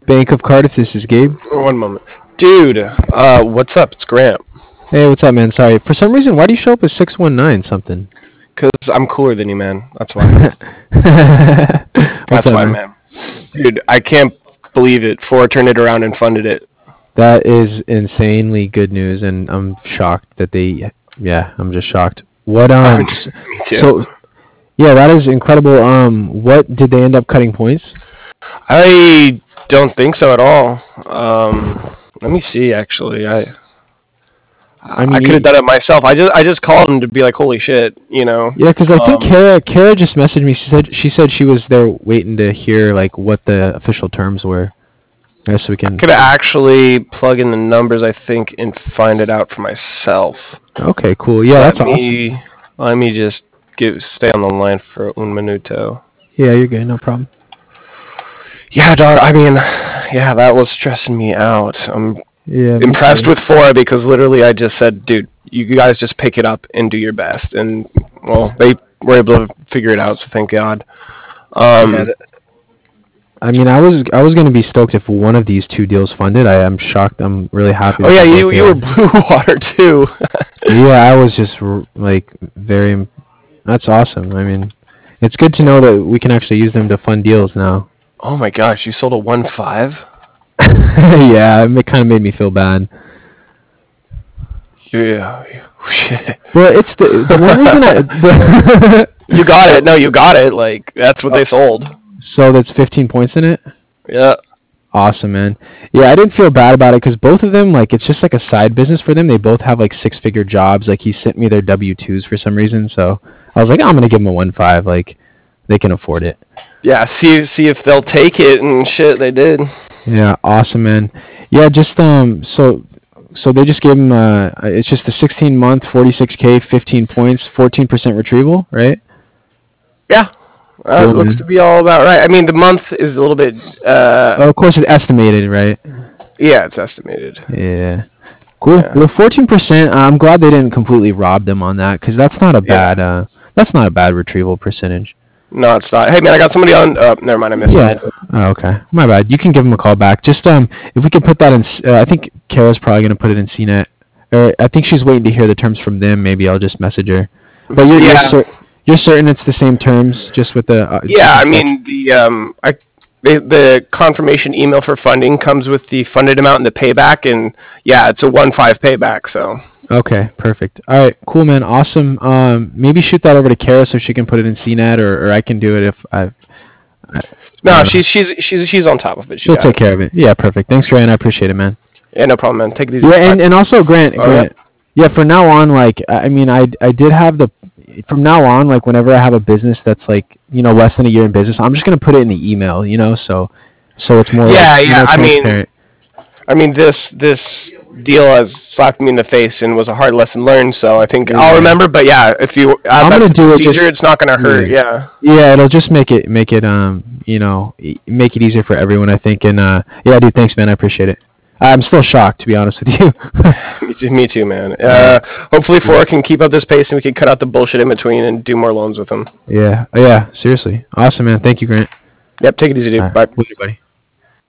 Bank of Cardiff. This is Gabe. One moment. Dude, what's up? It's Grant. Hey, what's up, man? Sorry. For some reason, why do you show up as 619 something? Because I'm cooler than you, man. That's why. What's That's up, why, man. Dude, I can't believe it. Ford turned it around and funded it. That is insanely good news, and I'm shocked that they. Yeah, I'm just shocked. What? Me too. So, yeah, that is incredible. What did they end up cutting points? I don't think so at all. Let me see. Actually, I mean, could have done it myself. I just called him to be like, holy shit, you know. Yeah, because I think Kara just messaged me. She said she was there waiting to hear like what the official terms were. I guess we can. Could actually plug in the numbers, I think, and find it out for myself. Okay, cool. Yeah, that's awesome. Let me just stay on the line for un minuto. Yeah, you're good. No problem. Yeah, dog. I mean, yeah, that was stressing me out. I'm impressed with Fora because literally I just said, dude, you guys just pick it up and do your best. And, well, they were able to figure it out, so thank God. I mean, I was gonna be stoked if one of these two deals funded. I'm shocked. I'm really happy. Oh yeah, you were Blue Water too. Yeah, I was just like very. That's awesome. I mean, it's good to know that we can actually use them to fund deals now. Oh my gosh, you sold a 1.5? Yeah, it kind of made me feel bad. Yeah, shit. Well, it's the one reason You got it. No, you got it. Like that's what they sold. So that's 15 points in it? Yeah. Awesome, man. Yeah, I didn't feel bad about it because both of them, like, it's just like a side business for them. They both have, like, six-figure jobs. Like, he sent me their W-2s for some reason. So I was like, I'm going to give them a 1.5. Like, they can afford it. Yeah, see if they'll take it and shit. They did. Yeah, awesome, man. Yeah, just, so they just gave him, it's just a 16-month, 46K, 15 points, 14% retrieval, right? Yeah. It looks to be all about right. I mean, the month is a little bit. Of course, it's estimated, right? Yeah, it's estimated. Yeah. Cool. Yeah. Well, 14%. I'm glad they didn't completely rob them on that because that's not a bad. That's not a bad retrieval percentage. No, it's not. Hey, man, I got somebody on. Never mind, I missed it. Oh, okay. My bad. You can give them a call back. Just if we can put that in. I think Kara's probably gonna put it in CNET. Or I think she's waiting to hear the terms from them. Maybe I'll just message her. But you're certain it's the same terms, just with the. I mean the confirmation email for funding comes with the funded amount and the payback, and yeah, it's a 1.5 payback. So. Okay, perfect. All right, cool, man. Awesome. Maybe shoot that over to Kara so she can put it in CNET, or I can do it if I. No, she's on top of it. She'll take care of it. Yeah, perfect. Thanks, Grant. I appreciate it, man. Yeah, no problem, man. Take it easy. Yeah, and also Grant. Yeah, from now on, like, I mean, I did have the. From now on, like, whenever I have a business that's like, less than a year in business, I'm just gonna put it in the email, so it's more. Transparent. I mean, this deal has slapped me in the face and was a hard lesson learned. So I think I'll remember. But yeah, if you add that to the procedure, it's not gonna hurt. Yeah. Yeah, it'll just make it make it easier for everyone, I think. And yeah, dude, thanks, man. I appreciate it. I'm still shocked, to be honest with you. Me too, man. Hopefully, Fora can keep up this pace and we can cut out the bullshit in between and do more loans with them. Yeah, seriously. Awesome, man. Thank you, Grant. Yep, take it easy, dude. Bye. Later, buddy.